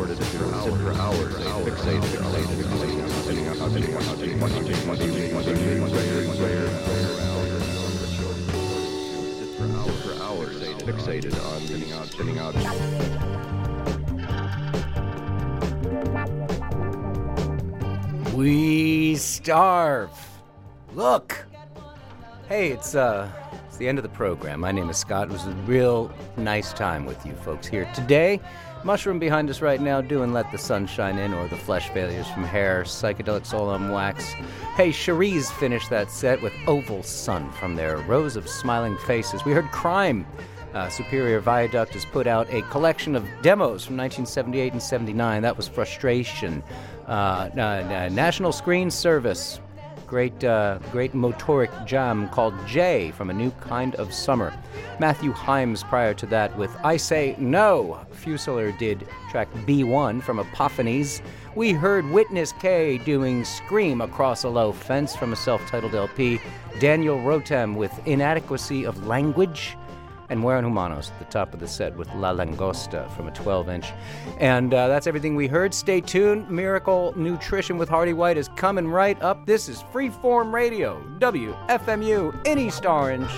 Fixated on spinning out. We starve. Look. Hey, it's the end of the program. My name is Scott. It was a real nice time with you folks here today. Mushroom behind us right now doing Let the Sun Shine In, or The Flesh Failures from Hair, Psychedelic Soul on Wax. Hey, Cherise finished that set with Oval Sun from their Rows of Smiling Faces. We heard Crime. Superior Viaduct has put out a collection of demos from 1978 and 79. That was Frustration. National Screen Service. Great motoric jam called Jay from A New Kind of Summer. Matthew Himes prior to that with I Say No. Fusilier did track B1 from Epiphanies. We heard Witness K doing Scream Across a Low Fence from a self-titled LP. Daniel Rotem with Inadequacy of Language. And Mueran Humanos at the top of the set with La Langosta from a 12-inch. And that's everything we heard. Stay tuned. Miracle Nutrition with Hardy White is coming right up. This is Freeform Radio, WFMU in East Orange,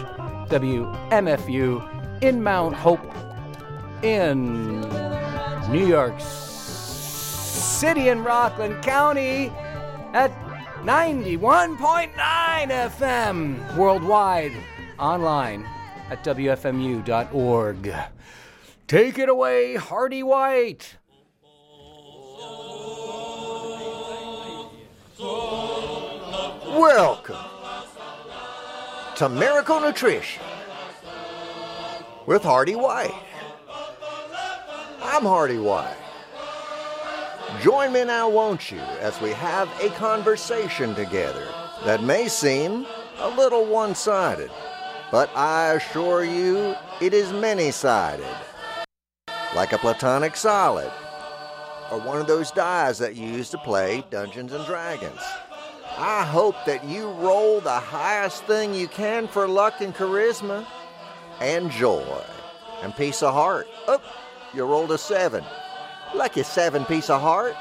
WMFU in Mount Hope, in New York City and Rockland County at 91.9 FM, worldwide, online at WFMU.org. Take it away, Hardy White. Welcome to Miracle Nutrition with Hardy White. I'm Hardy White. Join me now, won't you, as we have a conversation together that may seem a little one-sided, but I assure you it is many-sided, like a platonic solid, or one of those dies that you use to play Dungeons & Dragons. I hope that you roll the highest thing you can for luck and charisma, and joy, and peace of heart. Oh, you rolled a 7. Lucky 7 piece of heart.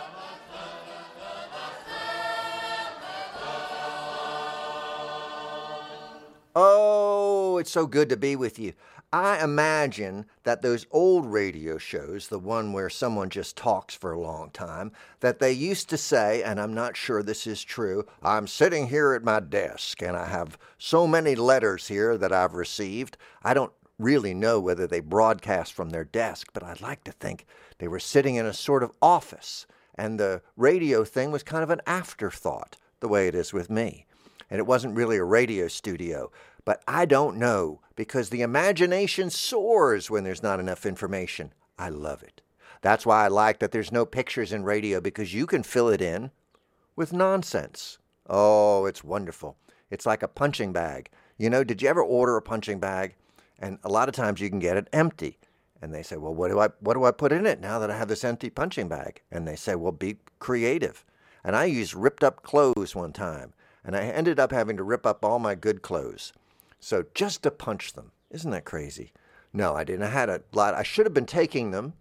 Oh, it's so good to be with you. I imagine that those old radio shows, the one where someone just talks for a long time, that they used to say, and I'm not sure this is true, I'm sitting here at my desk and I have so many letters here that I've received. I don't really know whether they broadcast from their desk, but I'd like to think they were sitting in a sort of office, and the radio thing was kind of an afterthought, the way it is with me. And it wasn't really a radio studio. But I don't know, because the imagination soars when there's not enough information. I love it. That's why I like that there's no pictures in radio, because you can fill it in with nonsense. Oh, it's wonderful. It's like a punching bag. You know, did you ever order a punching bag? And a lot of times you can get it empty. And they say, well, what do I put in it now that I have this empty punching bag? And they say, well, be creative. And I used ripped up clothes one time. And I ended up having to rip up all my good clothes. So just to punch them. Isn't that crazy? No, I didn't. I had a lot. I should have been taking them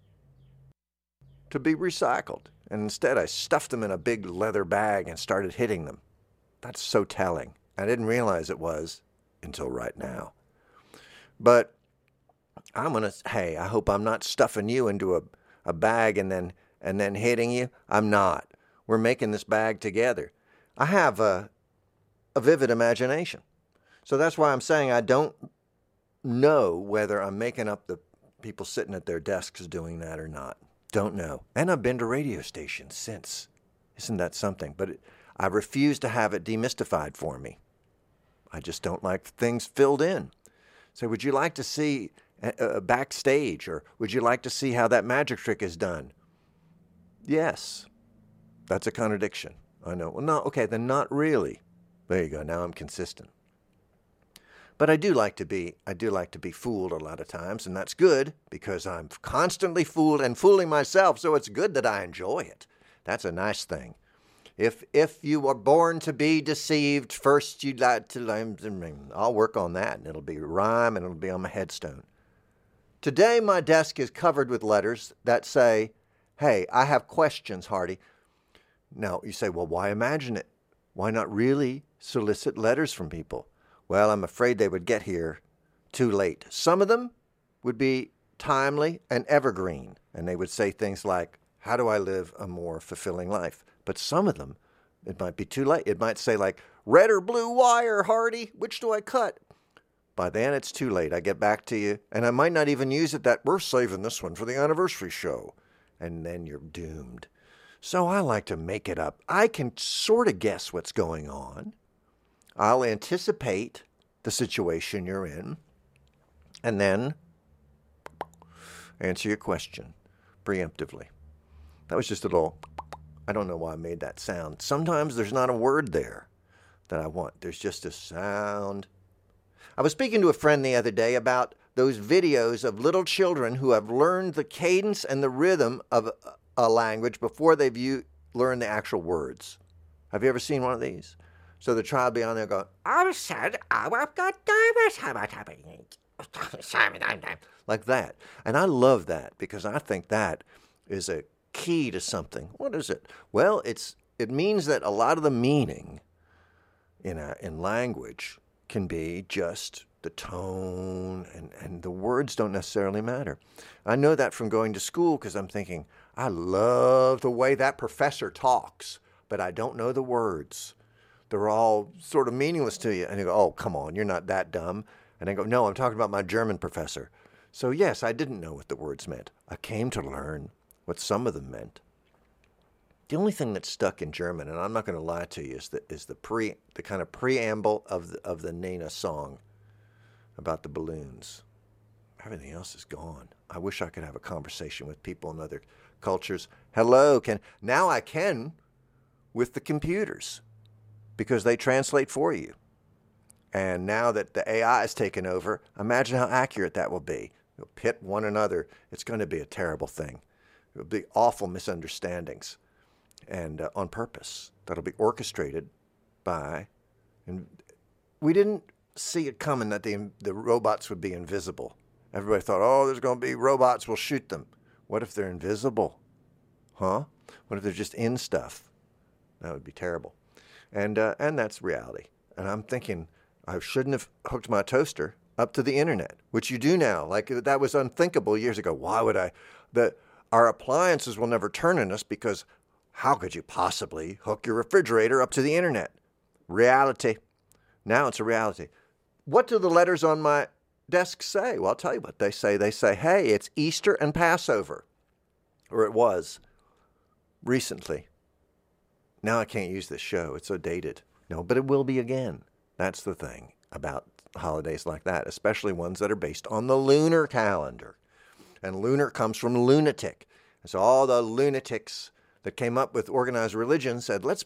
to be recycled. And instead I stuffed them in a big leather bag and started hitting them. That's so telling. I didn't realize it was until right now. But I hope I'm not stuffing you into a bag and then hitting you. I'm not. We're making this bag together. I have a vivid imagination. So that's why I'm saying I don't know whether I'm making up the people sitting at their desks doing that or not. Don't know. And I've been to radio stations since. Isn't that something? But I refuse to have it demystified for me. I just don't like things filled in. So would you like to see backstage, or would you like to see how that magic trick is done? Yes. That's a contradiction. I know. Well, no, okay, then not really. There you go. Now I'm consistent. But I do like to be fooled a lot of times, and that's good because I'm constantly fooled and fooling myself, so it's good that I enjoy it. That's a nice thing. If you were born to be deceived, first you'd like to learn. I'll work on that, and it'll be a rhyme, and it'll be on my headstone. Today, my desk is covered with letters that say, Hey, I have questions, Hardy. Now, you say, well, why imagine it? Why not really solicit letters from people? Well, I'm afraid they would get here too late. Some of them would be timely and evergreen, and they would say things like, how do I live a more fulfilling life? But some of them, it might be too late. It might say like, red or blue wire, Hardy, which do I cut? By then, it's too late. I get back to you, and I might not even use it that we're saving this one for the anniversary show. And then you're doomed. So I like to make it up. I can sort of guess what's going on. I'll anticipate the situation you're in, and then answer your question preemptively. That was just a little, I don't know why I made that sound. Sometimes there's not a word there that I want. There's just a sound. I was speaking to a friend the other day about those videos of little children who have learned the cadence and the rhythm of a language before they've learned the actual words. Have you ever seen one of these? So the child be on there going, like that. And I love that because I think that is a key to something. What is it? Well, it means that a lot of the meaning in language can be just the tone, and the words don't necessarily matter. I know that from going to school because I'm thinking, I love the way that professor talks, but I don't know the words. They're all sort of meaningless to you. And you go, oh, come on, you're not that dumb. And I go, no, I'm talking about my German professor. So yes, I didn't know what the words meant. I came to learn what some of them meant. The only thing that's stuck in German, and I'm not going to lie to you, is the kind of preamble of the Nena song about the balloons. Everything else is gone. I wish I could have a conversation with people in other cultures. Hello, now I can with the computers because they translate for you. And now that the AI is taken over, imagine how accurate that will be. You'll pit one another. It's going to be a terrible thing. It will be awful misunderstandings. And on purpose. That'll be orchestrated by, and we didn't see it coming that the robots would be invisible. Everybody thought, oh, there's going to be robots, we'll shoot them. What if they're invisible? Huh? What if they're just in stuff? That would be terrible. And that's reality. And I'm thinking, I shouldn't have hooked my toaster up to the internet, which you do now. Like, that was unthinkable years ago. Why would I? Our appliances will never turn on us because how could you possibly hook your refrigerator up to the internet? Reality. Now it's a reality. What do the letters on my desk say? Well, I'll tell you what they say. They say, hey, it's Easter and Passover. Or it was recently. Now I can't use this show. It's so dated. No, but it will be again. That's the thing about holidays like that, especially ones that are based on the lunar calendar. And lunar comes from lunatic. And so all the lunatics that came up with organized religion said, let's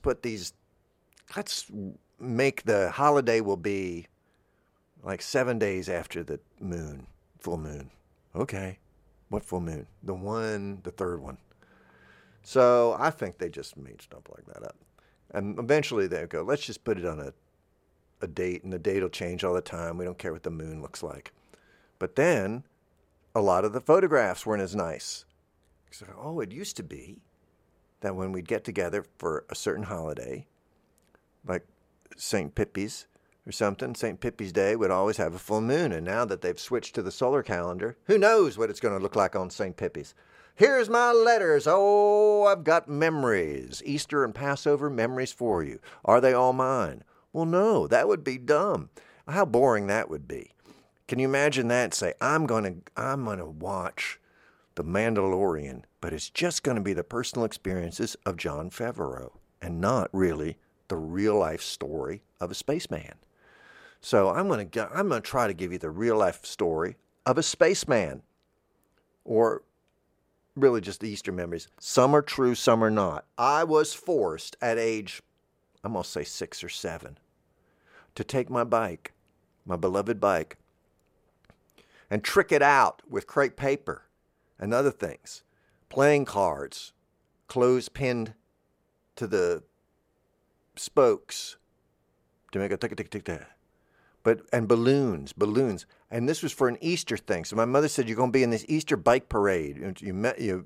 make the holiday will be like 7 days after the moon, full moon. Okay, what full moon? The third one. So I think they just made stuff like that up. And eventually they'll go, let's just put it on a date, and the date will change all the time. We don't care what the moon looks like. But then a lot of the photographs weren't as nice. So, oh, it used to be that when we'd get together for a certain holiday, like St. Pippi's or something, St. Pippi's Day would always have a full moon. And now that they've switched to the solar calendar, who knows what it's going to look like on St. Pippi's? Here's my letters. Oh, I've got memories. Easter and Passover memories for you. Are they all mine? Well, no, that would be dumb. How boring that would be. Can you imagine that? Say, I'm gonna watch The Mandalorian, but it's just going to be the personal experiences of Jon Favreau and not really the real life story of a spaceman. So I'm going to try to give you the real life story of a spaceman, or really just the Easter memories. Some are true, some are not. I was forced at age, I'm going to say 6 or 7, to take my bike, my beloved bike, and trick it out with crepe paper and other things, playing cards, clothes pinned to the spokes to make a tick-tick-tick-tick. And balloons. And this was for an Easter thing. So my mother said, you're going to be in this Easter bike parade. You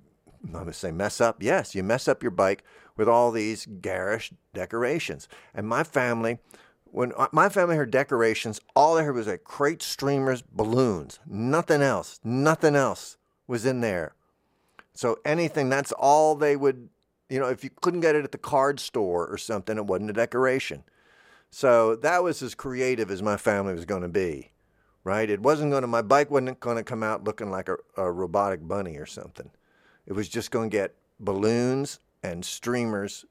I'm going to say mess up. Yes, you mess up your bike with all these garish decorations. And my family, when my family heard decorations, all they heard was like crate streamers, balloons, nothing else. Nothing else was in there. So anything, that's all they would, if you couldn't get it at the card store or something, it wasn't a decoration. So that was as creative as my family was going to be, right? My bike wasn't going to come out looking like a robotic bunny or something. It was just going to get balloons and streamers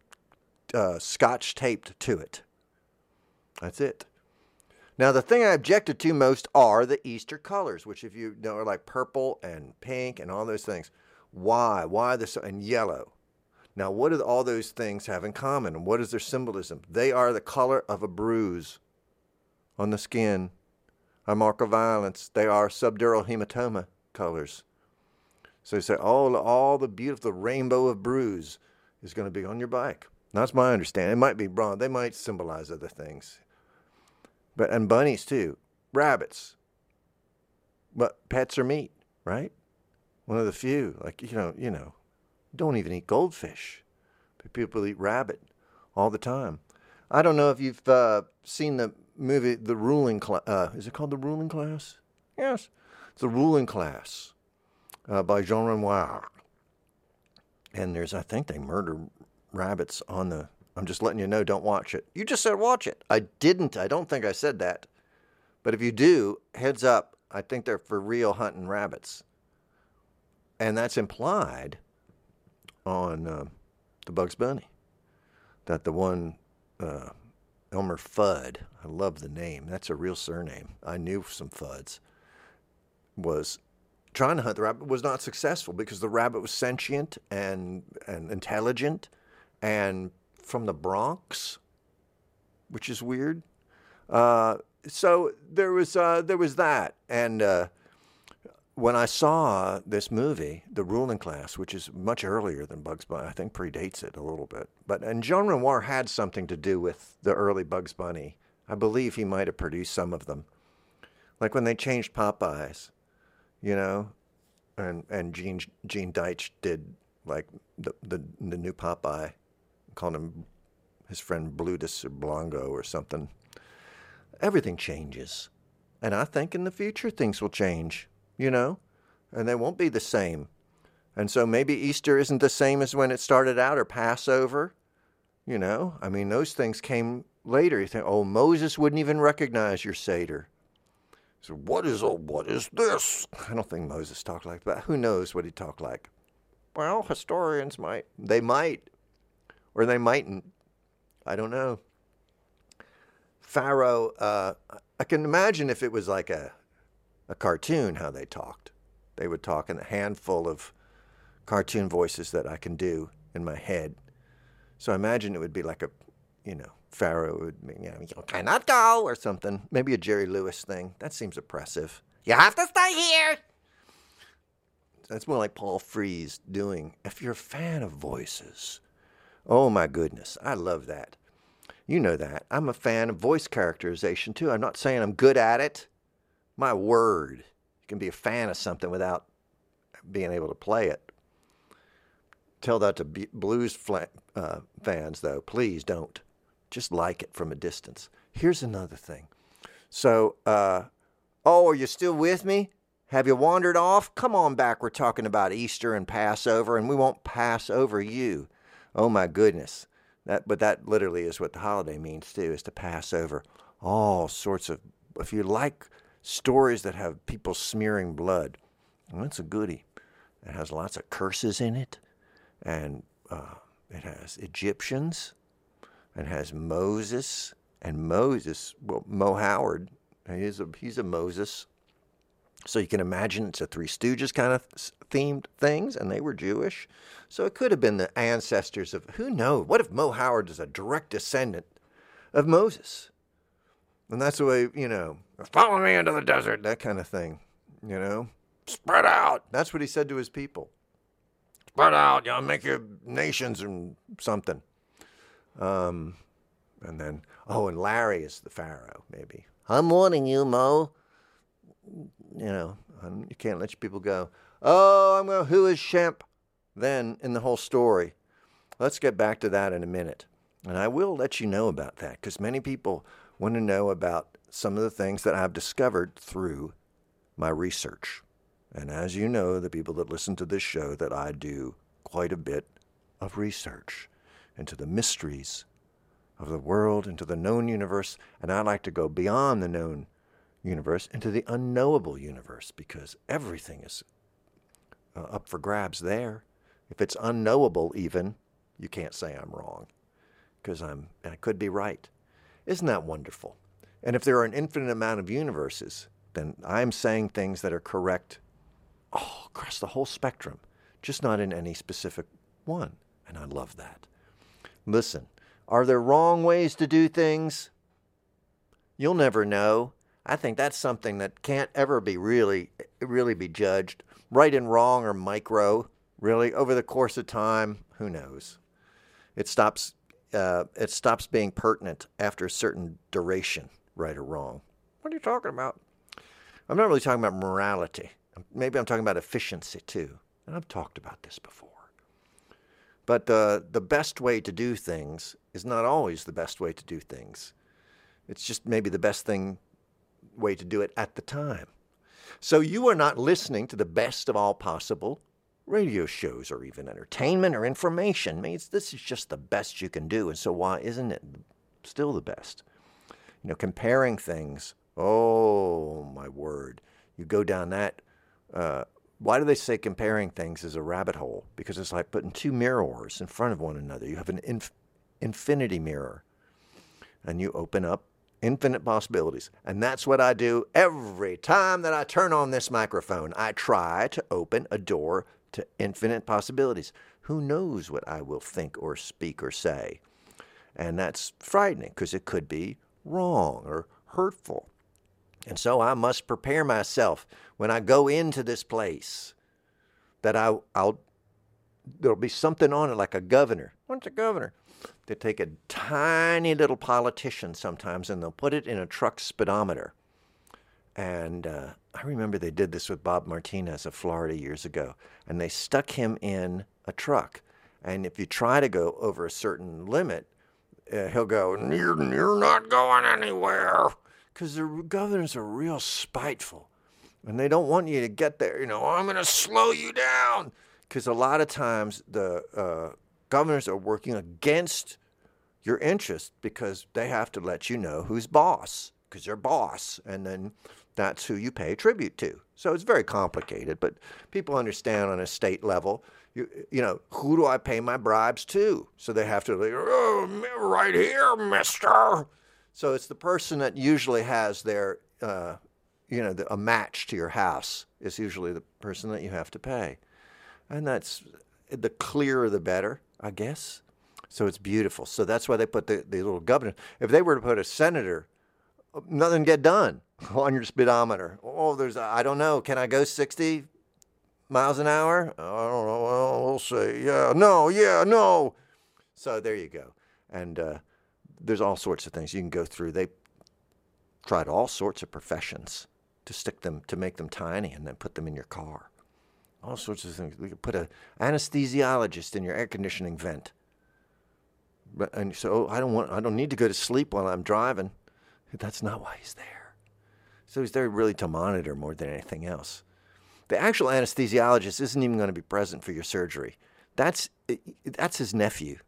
scotch taped to it. That's it. Now, the thing I objected to most are the Easter colors, which if you know are like purple and pink and all those things. Why? Why this? And yellow. Now, what do all those things have in common? And what is their symbolism? They are the color of a bruise on the skin, a mark of violence. They are subdural hematoma colors. So you say, all the beautiful rainbow of bruise is going to be on your bike. That's my understanding. It might be wrong. They might symbolize other things. And bunnies too. Rabbits. But pets are meat, right? One of the few. Like, don't even eat goldfish. But people eat rabbit all the time. I don't know if you've seen the movie The Ruling Class. Is it called The Ruling Class? Yes. It's The Ruling Class. By Jean Renoir. And I think they murder rabbits I'm just letting you know, don't watch it. You just said watch it. I didn't. I don't think I said that. But if you do, heads up, I think they're for real hunting rabbits. And that's implied on the Bugs Bunny. That the one, Elmer Fudd, I love the name. That's a real surname. I knew some Fudds. Was trying to hunt the rabbit, was not successful because the rabbit was sentient and intelligent and from the Bronx, which is weird. So there was that. And when I saw this movie, The Ruling Class, which is much earlier than Bugs Bunny, I think predates it a little bit. And Jean Renoir had something to do with the early Bugs Bunny. I believe he might have produced some of them. Like when they changed Popeyes. And Gene Deitch did like the new Popeye, called him his friend Blutus or Blanco or something. Everything changes, and I think in the future things will change, and they won't be the same. And so maybe Easter isn't the same as when it started out, or Passover. Those things came later. You think, Moses wouldn't even recognize your Seder. So what is this? I don't think Moses talked like that. Who knows what he talked like? Well, historians might. They might. Or they mightn't. I don't know. Pharaoh, I can imagine if it was like a cartoon, how they talked. They would talk in a handful of cartoon voices that I can do in my head. So I imagine it would be like Pharaoh would, you cannot go, or something. Maybe a Jerry Lewis thing. That seems oppressive. You have to stay here. That's more like Paul Frees doing. If you're a fan of voices, oh my goodness, I love that. You know that. I'm a fan of voice characterization too. I'm not saying I'm good at it. My word. You can be a fan of something without being able to play it. Tell that to blues fans, though. Please don't. Just like it from a distance. Here's another thing. So, are you still with me? Have you wandered off? Come on back. We're talking about Easter and Passover, and we won't pass over you. Oh, my goodness. But that literally is what the holiday means, too, is to pass over all sorts of, if you like stories that have people smearing blood, well, that's a goodie. It has lots of curses in it, and it has Egyptians, and has Moses, Mo Howard, he's a Moses. So you can imagine it's a Three Stooges kind of themed things, and they were Jewish. So it could have been the ancestors of, who knows? What if Mo Howard is a direct descendant of Moses? And that's the way, follow me into the desert, that kind of thing, Spread out. That's what he said to his people. Spread out, make your nations and something. And then, and Larry is the Pharaoh, maybe. I'm warning you, Mo. You can't let your people go, who is Shemp? then in the whole story. Let's get back to that in a minute. And I will let you know about that because many people want to know about some of the things that I've discovered through my research. And as you know, the people that listen to this show, that I do quite a bit of research into the mysteries of the world, into the known universe. And I like to go beyond the known universe into the unknowable universe because everything is up for grabs there. If it's unknowable even, you can't say I'm wrong because I could be right. Isn't that wonderful? And if there are an infinite amount of universes, then I'm saying things that are correct across the whole spectrum, just not in any specific one. And I love that. Listen, are there wrong ways to do things? You'll never know. I think that's something that can't ever be really be judged. Right and wrong or micro, really, over the course of time, who knows? It stops being pertinent after a certain duration, right or wrong. What are you talking about? I'm not really talking about morality. Maybe I'm talking about efficiency too. And I've talked about this before. But the best way to do things is not always the best way to do things. It's just maybe the best way to do it at the time. So you are not listening to the best of all possible radio shows or even entertainment or information. This is just the best you can do. And so why isn't it still the best? Comparing things. Oh, my word. You go down that. Why do they say comparing things is a rabbit hole? Because it's like putting two mirrors in front of one another. You have an infinity mirror. And you open up infinite possibilities. And that's what I do every time that I turn on this microphone. I try to open a door to infinite possibilities. Who knows what I will think or speak or say? And that's frightening because it could be wrong or hurtful. And so I must prepare myself when I go into this place that there'll be something on it like a governor. What's a governor? They take a tiny little politician sometimes and they'll put it in a truck speedometer. And I remember they did this with Bob Martinez of Florida years ago. And they stuck him in a truck. And if you try to go over a certain limit, he'll go, you're not going anywhere. Because the governors are real spiteful. And they don't want you to get there. I'm going to slow you down. Because a lot of times the governors are working against your interest because they have to let you know who's boss. Because they're boss. And then that's who you pay tribute to. So it's very complicated. But people understand on a state level, who do I pay my bribes to? So they have to, right here, mister. So it's the person that usually has their, a match to your house is usually the person that you have to pay. And that's the clearer the better, I guess. So it's beautiful. So that's why they put the little governor. If they were to put a senator, nothing get done on your speedometer. I don't know. Can I go 60 miles an hour? I don't know. Well, we'll see. Yeah, no. So there you go. And there's all sorts of things you can go through. They tried all sorts of professions to make them tiny and then put them in your car. All sorts of things. We could put an anesthesiologist in your air conditioning vent. And so I don't need to go to sleep while I'm driving. That's not why he's there. So he's there really to monitor more than anything else. The actual anesthesiologist isn't even going to be present for your surgery. That's his nephew.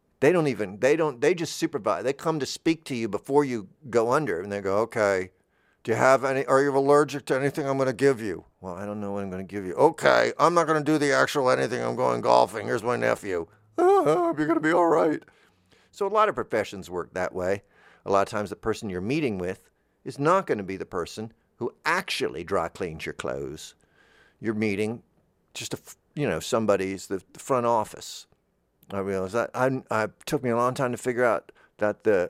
They just supervise. They come to speak to you before you go under, and they go, okay, are you allergic to anything I'm going to give you? Well, I don't know what I'm going to give you. Okay, I'm not going to do the actual anything. I'm going golfing. Here's my nephew. You're going to be all right. So a lot of professions work that way. A lot of times the person you're meeting with is not going to be the person who actually dry cleans your clothes. You're meeting just somebody's the front office. I realized that. It took me a long time to figure out that the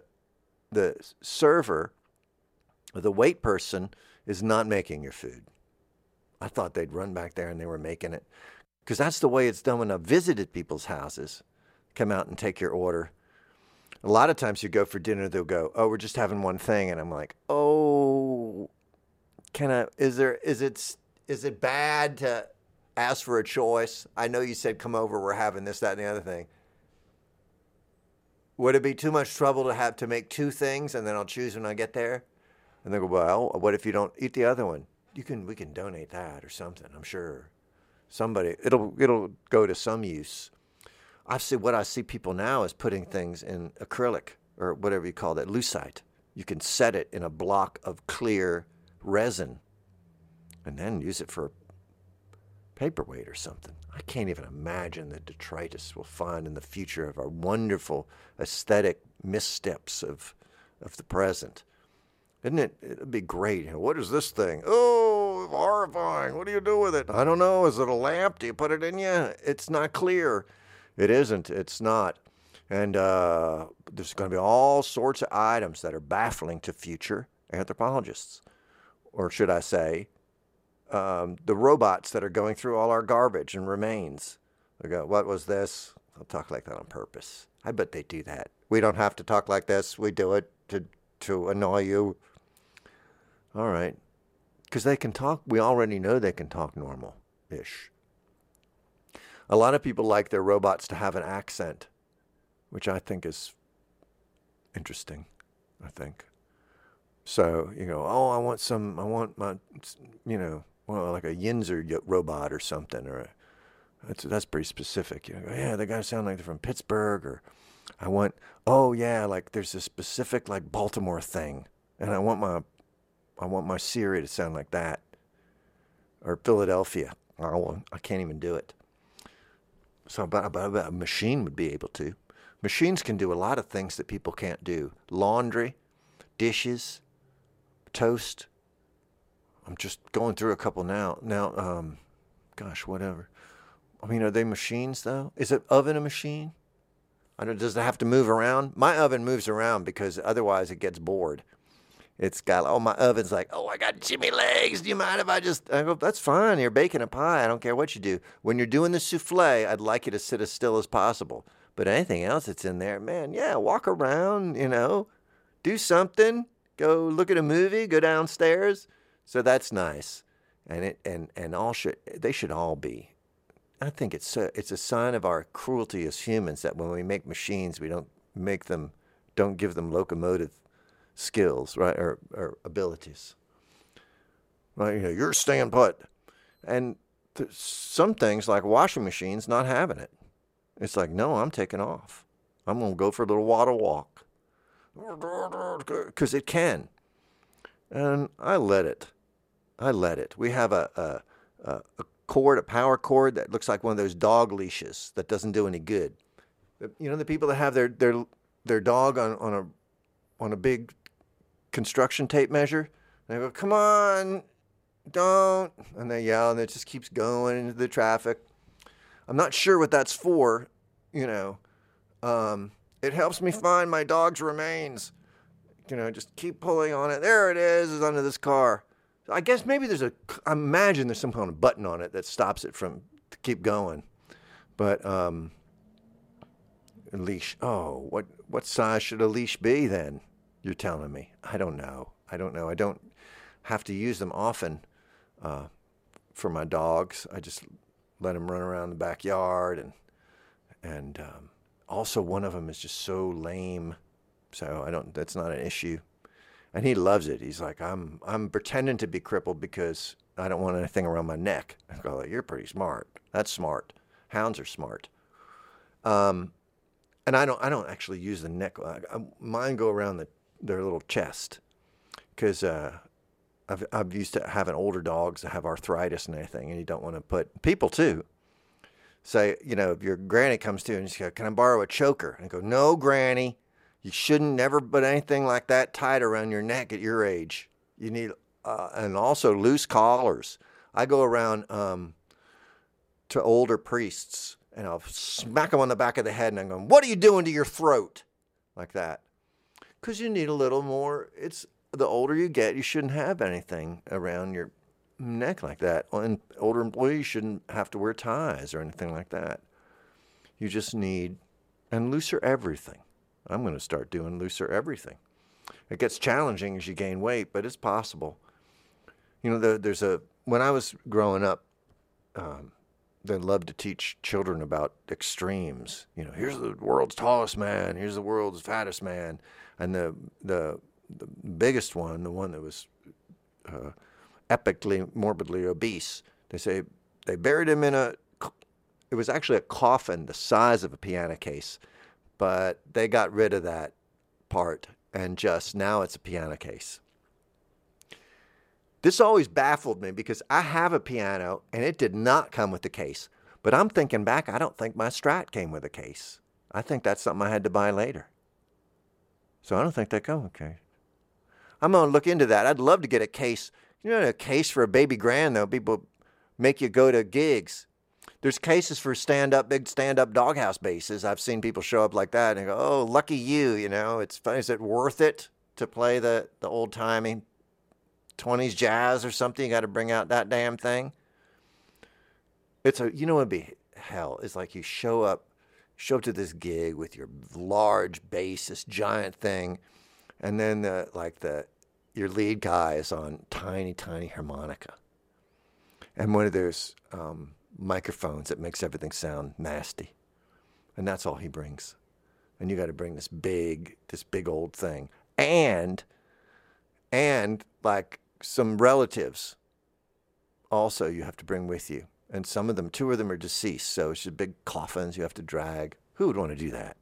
server, or the wait person, is not making your food. I thought they'd run back there and they were making it. Because that's the way it's done when I've visited people's houses. Come out and take your order. A lot of times you go for dinner, they'll go, oh, we're just having one thing. And I'm like, oh, is it bad to ask for a choice. I know you said come over, we're having this, that, and the other thing. Would it be too much trouble to have to make 2 things and then I'll choose when I get there? And they go, well, what if you don't eat the other one? We can donate that or something, I'm sure. It'll go to some use. What I see people now is putting things in acrylic or whatever you call that, lucite. You can set it in a block of clear resin and then use it for a paperweight or something. I can't even imagine the detritus we'll find in the future of our wonderful aesthetic missteps of the present. Isn't it? It'd be great. What is this thing? Oh, horrifying. What do you do with it? I don't know. Is it a lamp? Do you put it in you? It's not clear. It isn't. It's not. And there's going to be all sorts of items that are baffling to future anthropologists. Or should I say, the robots that are going through all our garbage and remains. They go, what was this? I'll talk like that on purpose. I bet they do that. We don't have to talk like this. We do it to annoy you. All right. Because they can talk. We already know they can talk normal-ish. A lot of people like their robots to have an accent, which I think is interesting, I think. So, I want my, like a Yinzer robot or something, or that's pretty specific. Yeah, they got to sound like they're from Pittsburgh, or I want, like there's a specific like Baltimore thing, and I want my Siri to sound like that, or Philadelphia. I can't even do it. So, but a machine would be able to. Machines can do a lot of things that people can't do. Laundry, dishes, toast. I'm just going through a couple now. Whatever. I mean, are they machines, though? Is an oven a machine? Does it have to move around? My oven moves around because otherwise it gets bored. It's got, my oven's like, I got Jimmy legs. Do you mind if I go, that's fine. You're baking a pie. I don't care what you do. When you're doing the souffle, I'd like you to sit as still as possible. But anything else that's in there, man, walk around, do something. Go look at a movie, go downstairs. So that's nice. And they should all be. I think it's a sign of our cruelty as humans that when we make machines, we don't give them locomotive skills, right, or abilities. Right, you're staying put. And some things like washing machines not having it. It's like, no, I'm taking off. I'm going to go for a little water walk. Because it can. And I let it. We have a power cord that looks like one of those dog leashes that doesn't do any good. The people that have their dog on a big construction tape measure, they go, come on, don't, and they yell, and it just keeps going into the traffic. I'm not sure what that's for, It helps me find my dog's remains. Just keep pulling on it. There it is. It's under this car. So I guess maybe I imagine there's some kind of button on it that stops it from to keep going. But a leash. Oh, what size should a leash be then? You're telling me. I don't know. I don't have to use them often for my dogs. I just let them run around the backyard, and also one of them is just so lame, so that's not an issue, and he loves it. He's like, I'm pretending to be crippled because I don't want anything around my neck. I go, you're pretty smart. That's smart. Hounds are smart. And I don't actually use the neck. Mine go around their little chest, because I've used to having older dogs that have arthritis and everything, and you don't want to put people too. Say, if your granny comes to you and she goes, can I borrow a choker? And I go, no, granny, you shouldn't never put anything like that tight around your neck at your age. You need, and also loose collars. I go around to older priests and I'll smack them on the back of the head and I'm going, what are you doing to your throat? Like that. Because you need a little more, the older you get, you shouldn't have anything around your neck like that. And older employees shouldn't have to wear ties or anything like that. You just need, and looser everything. I'm going to start doing looser everything. It gets challenging as you gain weight, but it's possible. When I was growing up, they love to teach children about extremes. You know, here's the world's tallest man, here's the world's fattest man, and the biggest one, the one that was epically morbidly obese. They say they buried him in it was actually a coffin the size of a piano case, but they got rid of that part and just now it's a piano case. This always baffled me because I have a piano and it did not come with the case. But I'm thinking back, I don't think my Strat came with a case. I think that's something I had to buy later. So I don't think they come with a case. I'm going to look into that. I'd love to get a case. You know, a case for a baby grand, though. People make you go to gigs. There's cases for big stand-up doghouse basses. I've seen people show up like that and go, oh, lucky you, you know. It's funny. Is it worth it to play the old-timey 20s jazz or something? You got to bring out that damn thing. You know, it'd be hell. It's like you show up to this gig with your large bass, this giant thing, and then your lead guy is on tiny harmonica, and one of those microphones that makes everything sound nasty, and that's all he brings. And you got to bring this big old thing, and like some relatives also you have to bring with you. And two of them are deceased, so it's just big coffins you have to drag. Who would want to do that?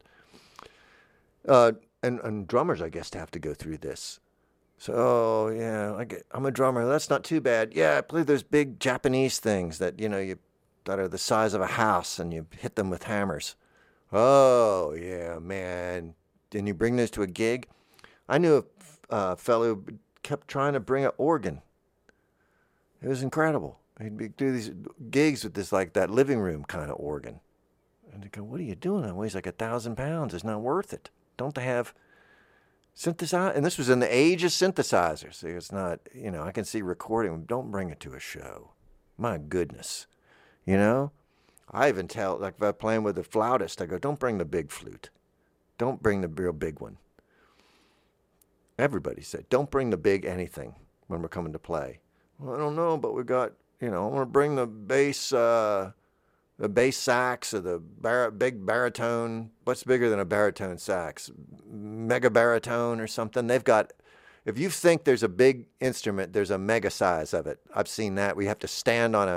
And drummers, I guess, have to go through this. So, oh, yeah, I'm a drummer. That's not too bad. Yeah, I play those big Japanese things that are the size of a house, and you hit them with hammers. Oh, yeah, man. And you bring those to a gig? I knew a fellow who kept trying to bring an organ. It was incredible. He'd do these gigs with that living room kind of organ. And they go, what are you doing? It weighs like 1,000 pounds. It's not worth it. Don't they have synthesizer? And this was in the age of synthesizers. So it's not, I can see recording. Don't bring it to a show. My goodness. I even tell, like if I'm playing with a flautist, I go, don't bring the big flute. Don't bring the real big one. Everybody said, don't bring the big anything when we're coming to play. Well, I don't know, but we got, I want to bring the bass sax or the big baritone. What's bigger than a baritone sax? Mega baritone or something. They've got, if you think there's a big instrument, there's a mega size of it. I've seen that. We have to stand on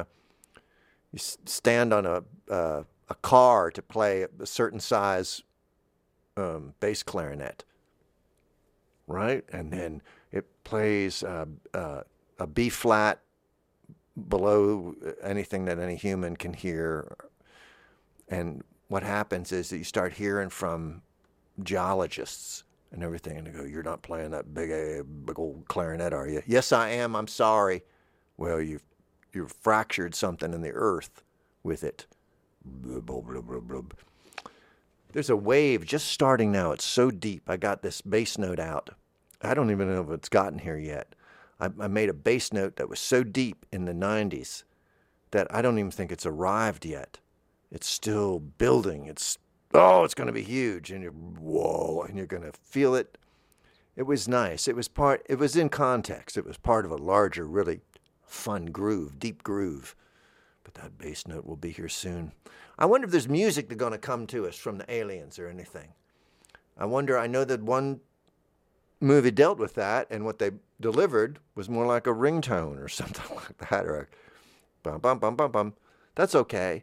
a car to play a certain size bass clarinet, right? And then it plays a B flat below anything that any human can hear. And what happens is that you start hearing from geologists and everything, and they go, you're not playing that big old clarinet, are you? Yes, I am. I'm sorry. Well, you've fractured something in the earth with it. Blub, blub, blub, blub, blub. There's a wave just starting now. It's so deep. I got this bass note out. I don't even know if it's gotten here yet. I made a bass note that was so deep in the 90s that I don't even think it's arrived yet. It's still building. It's going to be huge. And and you're going to feel it. It was nice. It was in context. It was part of a larger, really fun groove, deep groove. But that bass note will be here soon. I wonder if there's music that's going to come to us from the aliens or anything. I know that one movie dealt with that, and what they delivered was more like a ringtone or something like that, or a bum bum bum bum bum. That's okay.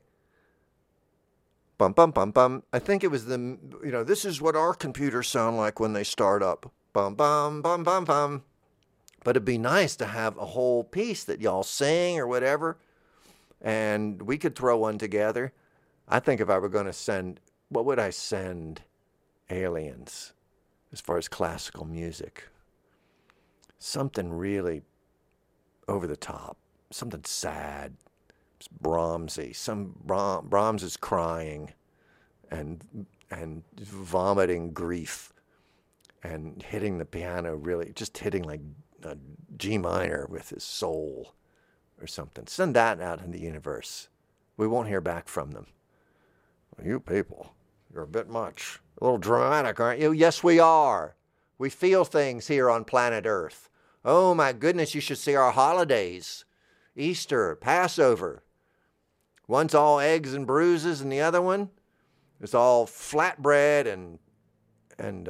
Bum bum bum bum. I think it was this is what our computers sound like when they start up. Bum bum bum bum bum. But it'd be nice to have a whole piece that y'all sing or whatever, and we could throw one together. I think if I were going to send, what would I send aliens? As far as classical music, something really over the top, something sad, Brahmsy. Brahms is crying and vomiting grief and hitting the piano, really just hitting like a G minor with his soul or something. Send that out in the universe. We won't hear back from them. Well, you people, you're a bit much. A little dramatic, aren't you? Yes, we are. We feel things here on planet Earth. Oh, my goodness, you should see our holidays. Easter, Passover. One's all eggs and bruises, and the other one is all flatbread and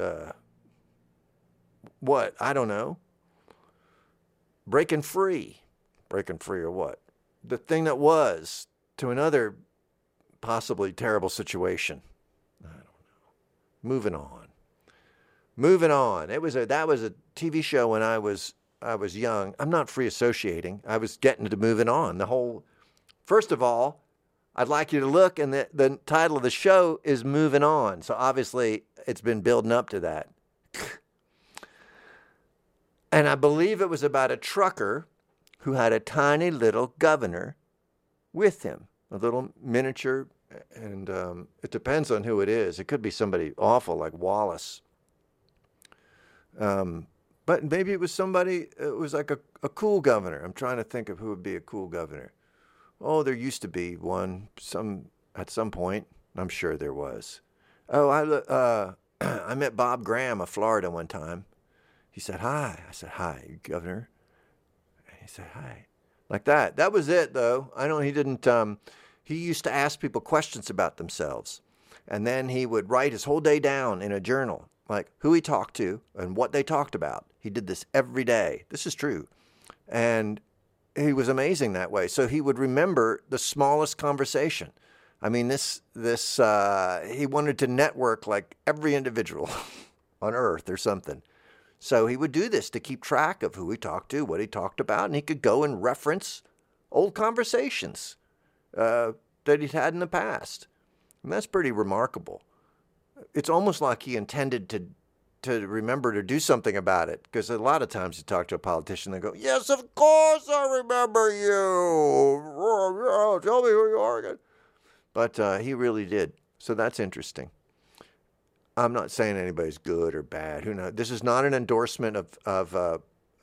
what? I don't know. Breaking free. Breaking free or what? The thing that was to another possibly terrible situation. I don't know. Moving on. That was a TV show when I was young. I'm not free associating. I was getting to moving on. First of all, I'd like you to look, and the title of the show is Moving On. So obviously it's been building up to that. And I believe it was about a trucker who had a tiny little governor with him, a little miniature, and it depends on who it is. It could be somebody awful like Wallace. But maybe it was like a cool governor. I'm trying to think of who would be a cool governor. Oh, there used to be one at some point. I'm sure there was. Oh, I met Bob Graham of Florida one time. He said, hi. I said, hi, Governor. And he said, hi. Like that. That was it, though. He used to ask people questions about themselves. And then he would write his whole day down in a journal, like who he talked to and what they talked about. He did this every day. This is true. And he was amazing that way. So he would remember the smallest conversation. I mean, he wanted to network like every individual on earth or something. So he would do this to keep track of who he talked to, what he talked about, and he could go and reference old conversations that he'd had in the past. And that's pretty remarkable. It's almost like he intended to remember to do something about it, because a lot of times you talk to a politician, they go, yes, of course I remember you. Tell me who you are again. But he really did. So that's interesting. I'm not saying anybody's good or bad. Who knows? This is not an endorsement of a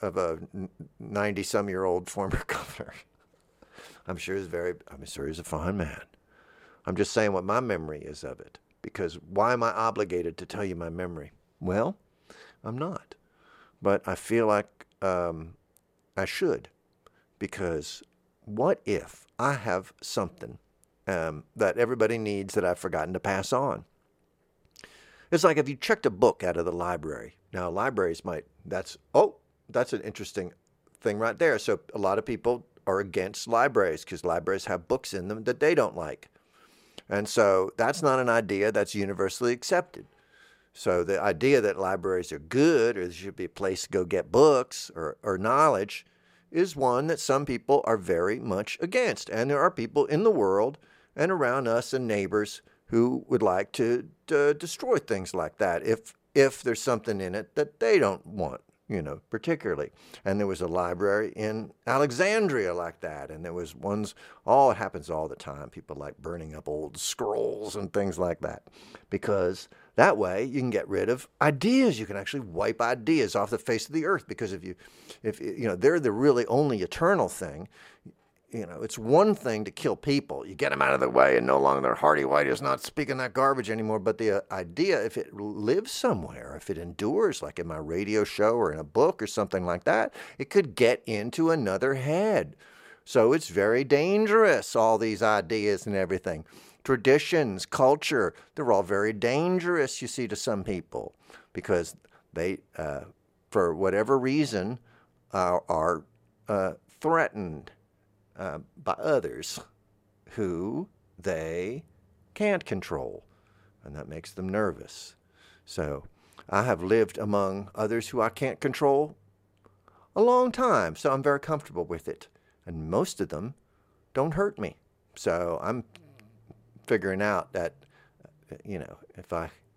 90-some-year-old former governor. I'm sure he's a fine man. I'm just saying what my memory is of it. Because why am I obligated to tell you my memory? Well, I'm not. But I feel like I should. Because what if I have something that everybody needs that I've forgotten to pass on? It's like if you checked a book out of the library. Now, libraries that's an interesting thing right there. So a lot of people are against libraries because libraries have books in them that they don't like. And so that's not an idea that's universally accepted. So the idea that libraries are good or there should be a place to go get books or knowledge is one that some people are very much against. And there are people in the world and around us and neighbors who would like to destroy things like that if there's something in it that they don't want, particularly. And there was a library in Alexandria like that, and there was ones, it happens all the time. People like burning up old scrolls and things like that, because that way you can get rid of ideas. You can actually wipe ideas off the face of the earth, because if they're the really only eternal thing. It's one thing to kill people. You get them out of the way and no longer Hardy White is not speaking that garbage anymore. But the idea, if it lives somewhere, if it endures, like in my radio show or in a book or something like that, it could get into another head. So it's very dangerous, all these ideas and everything. Traditions, culture, they're all very dangerous, you see, to some people, because they, for whatever reason, are threatened by others who they can't control, and that makes them nervous. So I have lived among others who I can't control a long time, so I'm very comfortable with it, and most of them don't hurt me. So I'm figuring out that if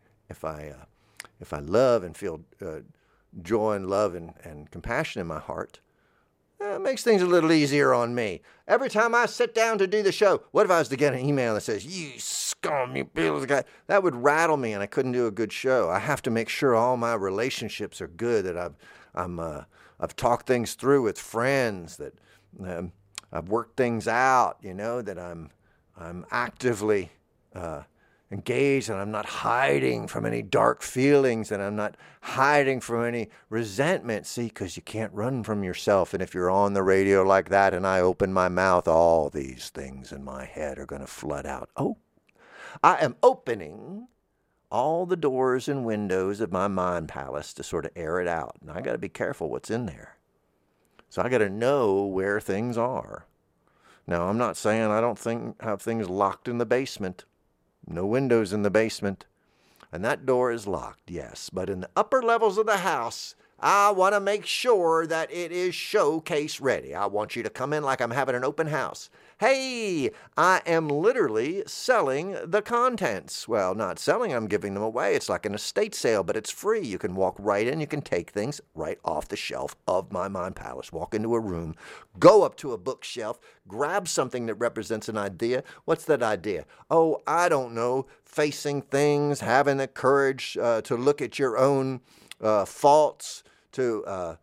I love and feel joy and love and compassion in my heart, it makes things a little easier on me. Every time I sit down to do the show, what if I was to get an email that says, you scum, you Beatles guy? That would rattle me and I couldn't do a good show. I have to make sure all my relationships are good, that I've talked things through with friends, that I've worked things out, that I'm actively engaged, and I'm not hiding from any dark feelings, and I'm not hiding from any resentment. See, because you can't run from yourself. And if you're on the radio like that and I open my mouth, all these things in my head are going to flood out. Oh, I am opening all the doors and windows of my mind palace to sort of air it out. And I got to be careful what's in there. So I got to know where things are. Now, I'm not saying I don't have things locked in the basement. No windows in the basement. And that door is locked, yes. But in the upper levels of the house, I want to make sure that it is showcase ready. I want you to come in like I'm having an open house. Hey, I am literally selling the contents. Well, not selling, I'm giving them away. It's like an estate sale, but it's free. You can walk right in. You can take things right off the shelf of my mind palace. Walk into a room, go up to a bookshelf, grab something that represents an idea. What's that idea? Oh, I don't know. Facing things, having the courage to look at your own faults, to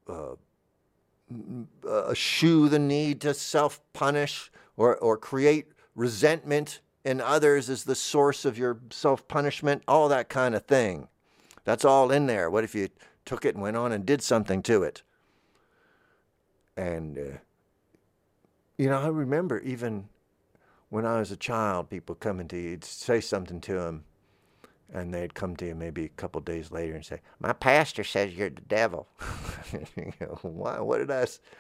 eschew the need to self-punish or create resentment in others as the source of your self-punishment, all that kind of thing. That's all in there. What if you took it and went on and did something to it? And, I remember even when I was a child, people coming to you, you'd say something to them, and they'd come to you maybe a couple days later and say, "My pastor says you're the devil." You go, why? What did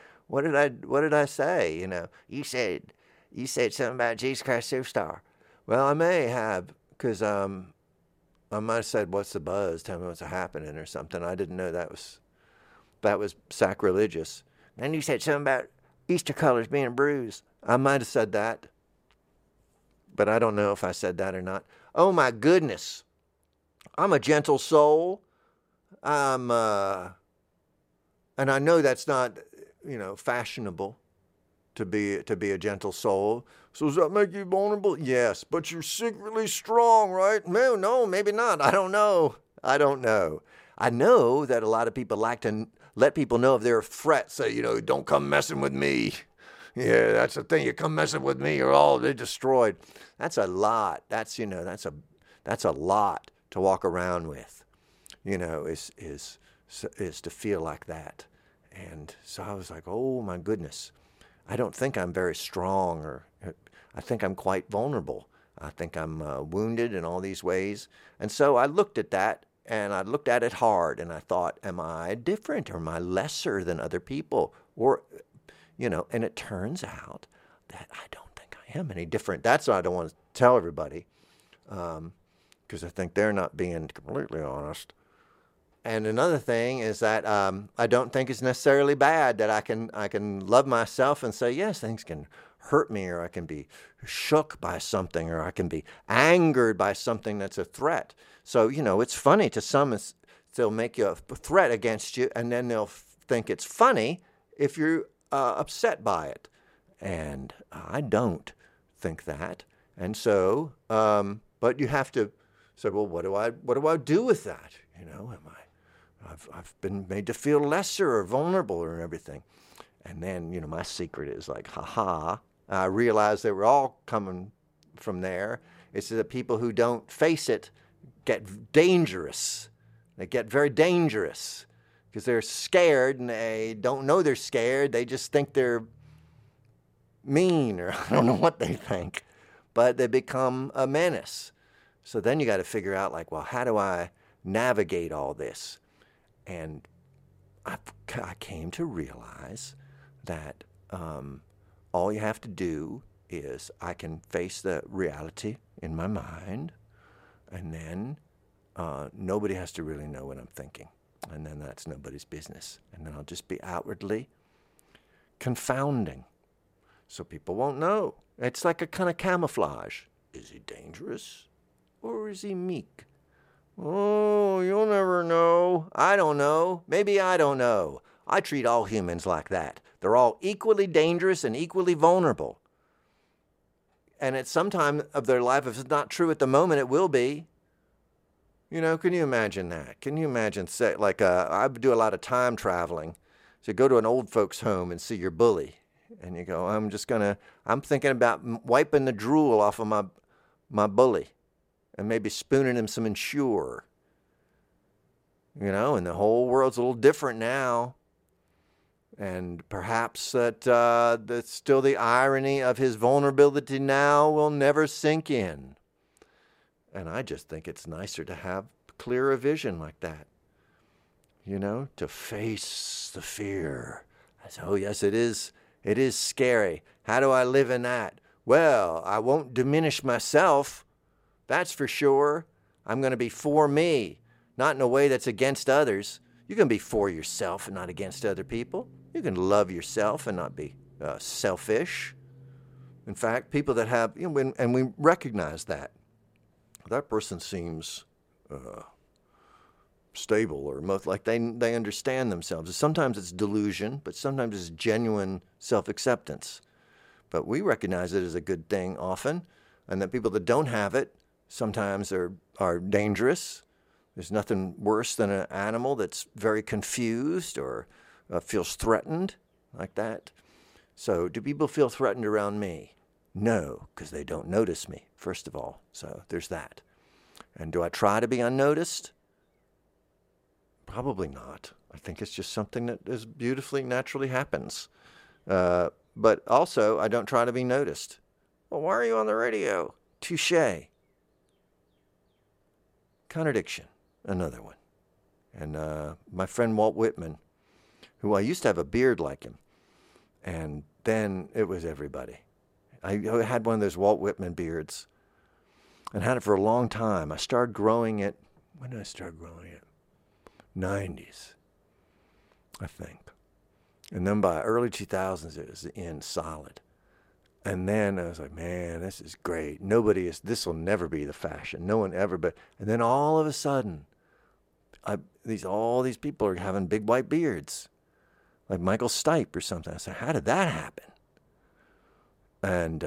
I say? You said something about Jesus Christ Superstar. Well, I may have, because I might have said, "What's the buzz? Tell me what's happening," or something. I didn't know that was sacrilegious. And you said something about Easter colors being bruised. I might have said that, but I don't know if I said that or not. Oh my goodness. I'm a gentle soul. And I know that's not, fashionable to be a gentle soul. So does that make you vulnerable? Yes, but you're secretly strong, right? No, maybe not. I don't know. I know that a lot of people like to let people know of their threats. Say, don't come messing with me. Yeah, that's the thing. You come messing with me, they're destroyed. That's a lot. That's a lot to walk around with, is to feel like that. And so I was like, oh my goodness, I don't think I'm very strong, or I think I'm quite vulnerable. I think I'm wounded in all these ways. And so I looked at that, and I looked at it hard, and I thought, am I different, or am I lesser than other people? Or, and it turns out that I don't think I am any different. That's what I don't want to tell everybody, because I think they're not being completely honest. And another thing is that I don't think it's necessarily bad that I can love myself and say, yes, things can hurt me, or I can be shook by something, or I can be angered by something that's a threat. So, it's funny to some. They'll make you a threat against you, and then they'll think it's funny if you're upset by it. And I don't think that. And so, but you have to say, well, what do I do with that? I've been made to feel lesser or vulnerable or everything. And then, my secret is like, I realize they were all coming from there. It's that people who don't face it get dangerous. They get very dangerous because they're scared, and they don't know they're scared. They just think they're mean, or I don't know what they think, but they become a menace. So then you got to figure out, like, well, how do I navigate all this? And I came to realize that all you have to do is I can face the reality in my mind, and then nobody has to really know what I'm thinking. And then that's nobody's business. And then I'll just be outwardly confounding, so people won't know. It's like a kind of camouflage. Is he dangerous, or is he meek? Oh, you'll never know. I don't know. Maybe I don't know. I treat all humans like that. They're all equally dangerous and equally vulnerable. And at some time of their life, if it's not true at the moment, it will be. Can you imagine that? Can you imagine, say, like, I do a lot of time traveling. So you go to an old folks' home and see your bully. And you go, I'm thinking about wiping the drool off of my bully. and maybe spooning him some Ensure. And the whole world's a little different now. And perhaps that's still the irony of his vulnerability now will never sink in. And I just think it's nicer to have clearer vision like that. To face the fear. Oh, yes, it is. It is scary. How do I live in that? Well, I won't diminish myself. That's for sure. I'm going to be for me, not in a way that's against others. You can be for yourself and not against other people. You can love yourself and not be selfish. In fact, people that have, and we recognize that person seems stable or most like they understand themselves. Sometimes it's delusion, but sometimes it's genuine self-acceptance. But we recognize it as a good thing often, and that people that don't have it sometimes are dangerous. There's nothing worse than an animal that's very confused or feels threatened like that. So do people feel threatened around me? No, because they don't notice me, first of all. So there's that. And do I try to be unnoticed? Probably not. I think it's just something that is beautifully, naturally happens. But also, I don't try to be noticed. Well, why are you on the radio? Touché. Contradiction. Another one. And my friend Walt Whitman, who I used to have a beard like him, and then it was everybody. I had one of those Walt Whitman beards and had it for a long time. I started growing it. When did I start growing it? 90s, I think. And then by early 2000s, it was in solid. And then I was like, man, this is great. This will never be the fashion. No one ever, and then all of a sudden, all these people are having big white beards, like Michael Stipe or something. I said, how did that happen? And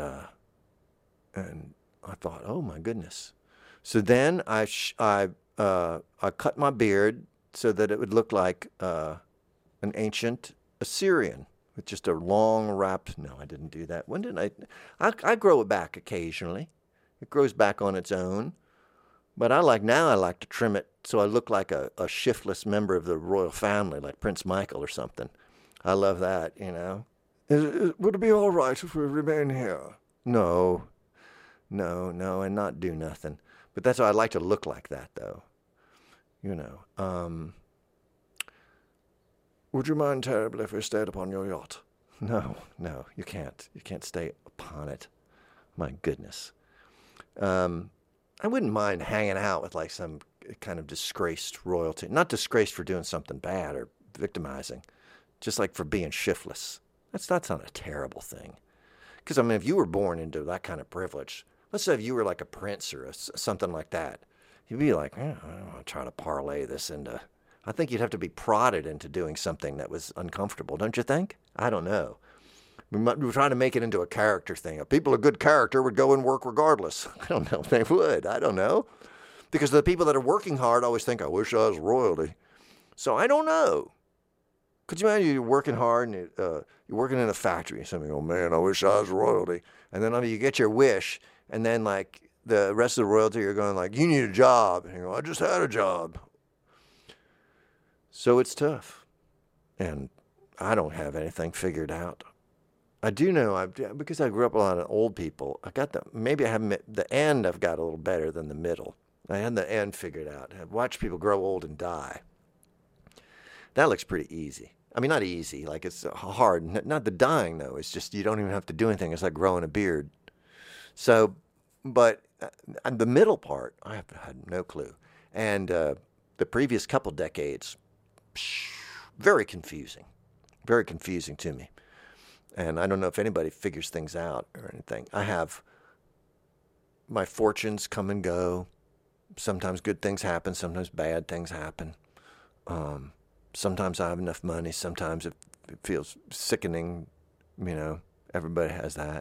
I thought, oh my goodness. So then I cut my beard so that it would look like an ancient Assyrian with just a long wrap. No, I didn't do that. When did I grow it back occasionally. It grows back on its own. But I like to trim it so I look like a shiftless member of the royal family, like Prince Michael or something. I love that, Would it be all right if we remain here? No, and not do nothing. But that's why I like to look like that, though. Would you mind terribly if we stayed upon your yacht? No, you can't. You can't stay upon it. My goodness. I wouldn't mind hanging out with like some kind of disgraced royalty. Not disgraced for doing something bad or victimizing, just like for being shiftless. That's not a terrible thing. Because, if you were born into that kind of privilege, let's say if you were like a prince or something like that, you'd be like, I don't want to try to parlay this into... I think you'd have to be prodded into doing something that was uncomfortable, don't you think? I don't know. We're trying to make it into a character thing. People of good character would go and work regardless. I don't know if they would. I don't know. Because the people that are working hard always think, I wish I was royalty. So I don't know. Could you imagine you're working hard and you're working in a factory and something, oh man, I wish I was royalty. And then you get your wish, and then like the rest of the royalty are going like, you need a job. And you go, I just had a job. So it's tough. And I don't have anything figured out. I do know, because I grew up with a lot of old people, maybe I haven't, the end I've got a little better than the middle. I had the end figured out. I've watched people grow old and die. That looks pretty easy. Not easy, like it's hard. Not the dying, though. It's just you don't even have to do anything. It's like growing a beard. So, but the middle part, I have had no clue. And the previous couple decades, very confusing to me. And I don't know if anybody figures things out or anything. I have my fortunes come and go. Sometimes good things happen. Sometimes bad things happen. Sometimes I have enough money. Sometimes it feels sickening. Everybody has that.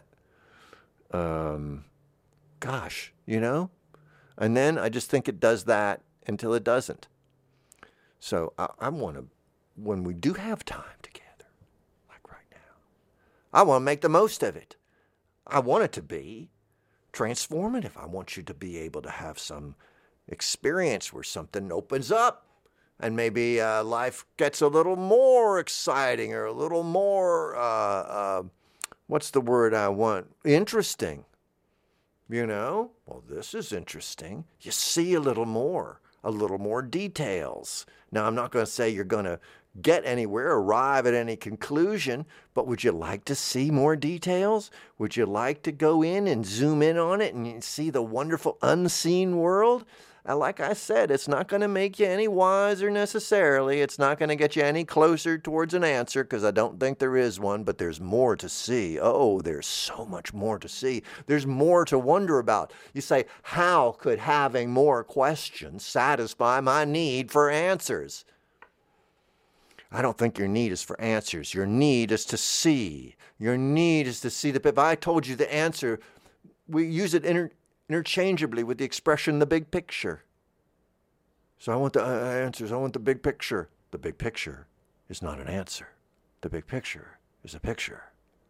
Gosh. And then I just think it does that until it doesn't. So I want to, when we do have time together, I want to make the most of it. I want it to be transformative. I want you to be able to have some experience where something opens up and maybe life gets a little more exciting or a little more, what's the word I want? Interesting. Well, this is interesting. You see a little more details. Now, I'm not going to say you're going to get anywhere, arrive at any conclusion, but would you like to see more details? Would you like to go in and zoom in on it and see the wonderful unseen world? Like I said, it's not going to make you any wiser necessarily. It's not going to get you any closer towards an answer, because I don't think there is one, but there's more to see. Oh, there's so much more to see. There's more to wonder about. You say, how could having more questions satisfy my need for answers? I don't think your need is for answers. Your need is to see. Your need is to see. If I told you the answer, we use it interchangeably with the expression the big picture. So I want the answers. I want the big picture. The big picture is not an answer. The big picture is a picture.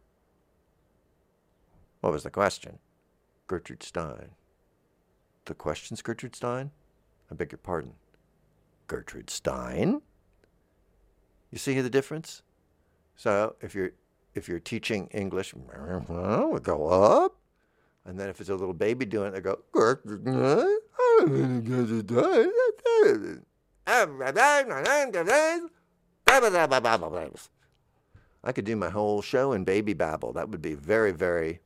What was the question? Gertrude Stein. The question's Gertrude Stein? I beg your pardon. Gertrude Stein? You see the difference? So if you're teaching English, we go up. And then if it's a little baby doing it, they go, I could do my whole show in baby babble. That would be very, very,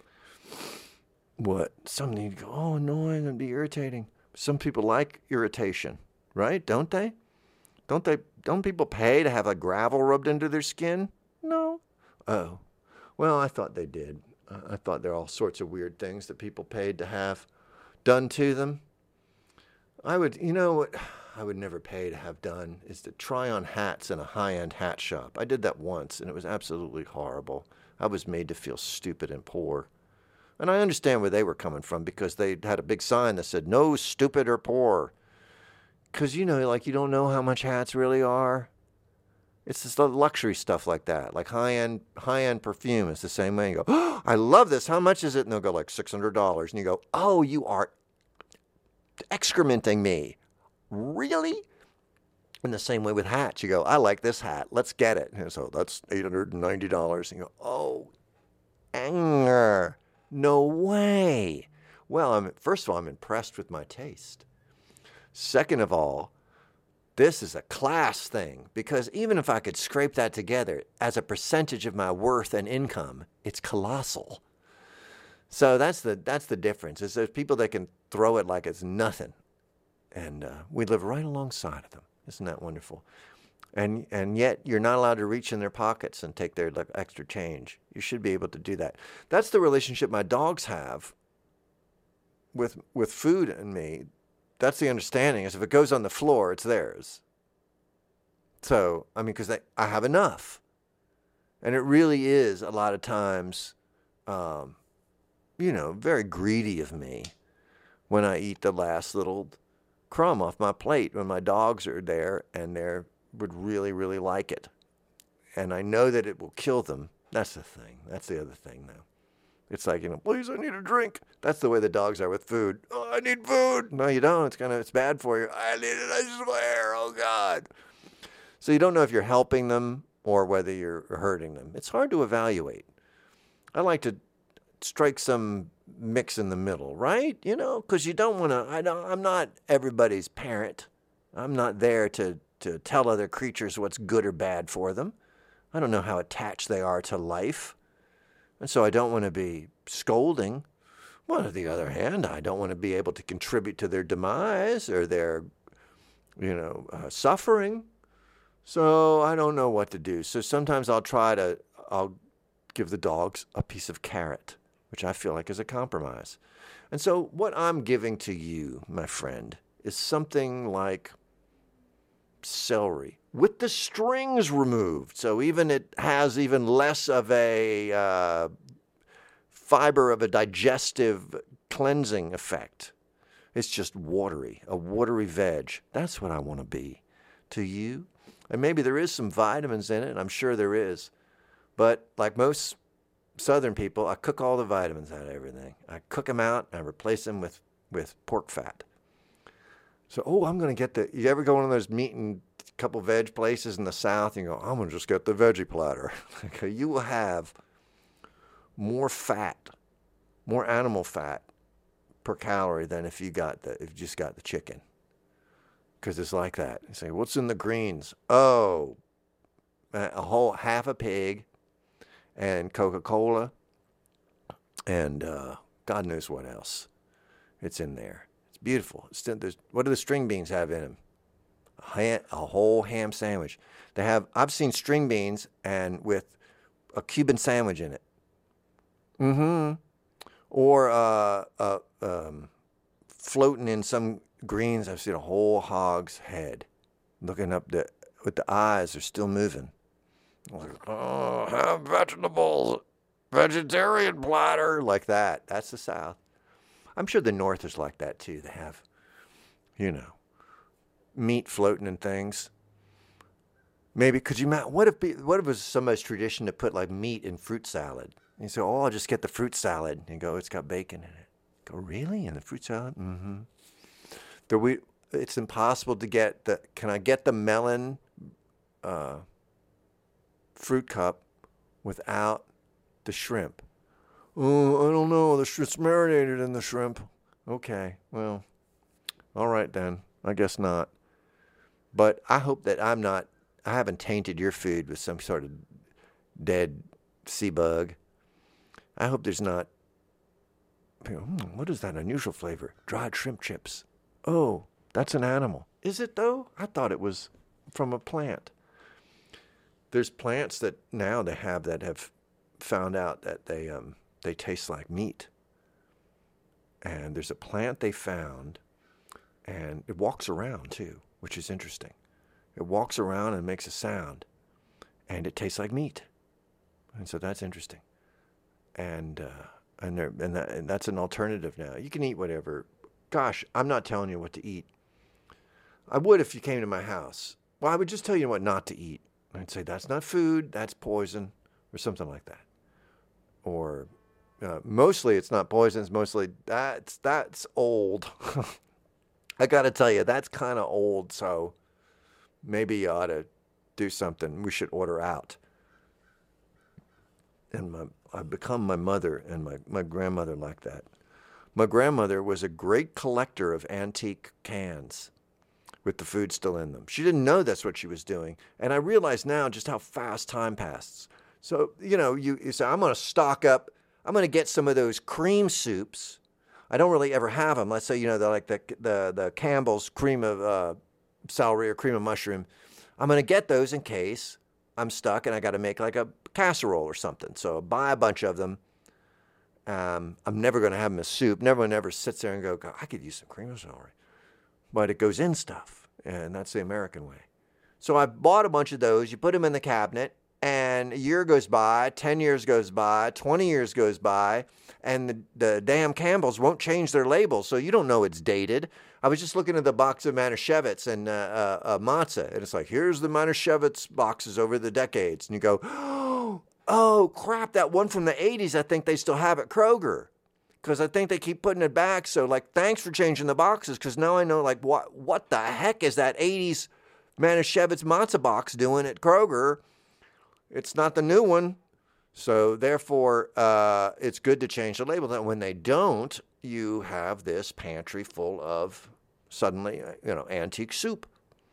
something you'd go, oh, annoying, it'd be irritating. Some people like irritation, right? Don't they? Don't people pay to have gravel rubbed into their skin? No. Oh. Well, I thought they did. I thought there are all sorts of weird things that people paid to have done to them. What I would never pay to have done is to try on hats in a high-end hat shop. I did that once, and it was absolutely horrible. I was made to feel stupid and poor. And I understand where they were coming from, because they had a big sign that said, no stupid or poor. Because, you don't know how much hats really are. It's just luxury stuff like that, like high-end perfume. It's the same way. You go, oh, I love this. How much is it? And they'll go like $600. And you go, oh, you are excrementing me. Really? In the same way with hats, you go, I like this hat. Let's get it. And so that's $890. And you go, oh, anger. No way. Well, first of all, I'm impressed with my taste. Second of all, this is a class thing, because even if I could scrape that together as a percentage of my worth and income, it's colossal. So that's the difference. Is there's people that can throw it like it's nothing, and we live right alongside of them. Isn't that wonderful? And yet you're not allowed to reach in their pockets and take their extra change. You should be able to do that. That's the relationship my dogs have with food and me. That's the understanding, is if it goes on the floor, it's theirs. So, because I have enough. And it really is a lot of times, very greedy of me when I eat the last little crumb off my plate when my dogs are there and they would really, really like it. And I know that it will kill them. That's the thing. That's the other thing, though. It's like, please, I need a drink. That's the way the dogs are with food. Oh, I need food. No, you don't. It's bad for you. I need it, I swear. Oh, God. So you don't know if you're helping them or whether you're hurting them. It's hard to evaluate. I like to strike some mix in the middle, right? Because you don't want to, I'm not everybody's parent. I'm not there to tell other creatures what's good or bad for them. I don't know how attached they are to life. And so I don't want to be scolding. Well, on the other hand, I don't want to be able to contribute to their demise or their, suffering. So I don't know what to do. So sometimes I'll give the dogs a piece of carrot, which I feel like is a compromise. And so what I'm giving to you, my friend, is something like celery with the strings removed. So it has even less of a fiber of a digestive cleansing effect. It's just a watery veg. That's what I want to be to you. And maybe there is some vitamins in it. I'm sure there is. But like most Southern people, I cook all the vitamins out of everything. I cook them out and I replace them with pork fat. So, I'm going to get you ever go to one of those meat and couple veg places in the South and you go, I'm going to just get the veggie platter. Okay, you will have more fat, more animal fat per calorie than if you just got the chicken. Because it's like that. You say, what's in the greens? Oh, a whole half a pig and Coca-Cola and God knows what else. It's in there. It's beautiful. What do the string beans have in them? A whole ham sandwich. I've seen string beans and with a Cuban sandwich in it. Or floating in some greens, I've seen a whole hog's head. Looking up with the eyes are still moving. Have vegetables, vegetarian platter, like that. That's the South. I'm sure the North is like that too. They have, meat floating in things. Maybe what if it was somebody's tradition to put like meat in fruit salad? And you say, I'll just get the fruit salad. And you go, it's got bacon in it. Go, really? In the fruit salad? Mm-hmm. It's impossible to get can I get the melon fruit cup without the shrimp? Oh, I don't know. It's marinated in the shrimp. Okay, well, all right then. I guess not. But I hope that I haven't tainted your food with some sort of dead sea bug. I hope there's not, what is that unusual flavor? Dried shrimp chips. Oh, that's an animal. Is it though? I thought it was from a plant. There's plants that now they have found out that they taste like meat. And there's a plant they found, and it walks around too, which is interesting. It walks around and makes a sound, and it tastes like meat. And so that's interesting. And that's an alternative now. You can eat whatever. Gosh, I'm not telling you what to eat. I would if you came to my house. Well, I would just tell you what not to eat. I'd say that's not food, that's poison, or something like that. Or mostly it's not poison, it's mostly that's old. I got to tell you, that's kind of old, so maybe you ought to do something. We should order out. And I've become my mother and my grandmother like that. My grandmother was a great collector of antique cans with the food still in them. She didn't know that's what she was doing. And I realize now just how fast time passes. So, you say, I'm going to stock up. I'm going to get some of those cream soups. I don't really ever have them. Let's say, they're like the Campbell's cream of celery or cream of mushroom. I'm going to get those in case I'm stuck and I got to make like a casserole or something. So buy a bunch of them. I'm never going to have them as soup. Never sits there and go, I could use some cream of celery. But it goes in stuff, and that's the American way. So I bought a bunch of those. You put them in the cabinet, and a year goes by, 10 years goes by, 20 years goes by, and the damn Campbells won't change their labels, so you don't know it's dated. I was just looking at the box of Manischewitz and matzah, and it's like, here's the Manischewitz boxes over the decades. And you go, oh, crap, that one from the 80s, I think they still have at Kroger. Because I think they keep putting it back. So, thanks for changing the boxes. Because now I know, what the heck is that 80s Manischewitz matzah box doing at Kroger? It's not the new one. So, therefore, it's good to change the label. When they don't, you have this pantry full of, suddenly, antique soup.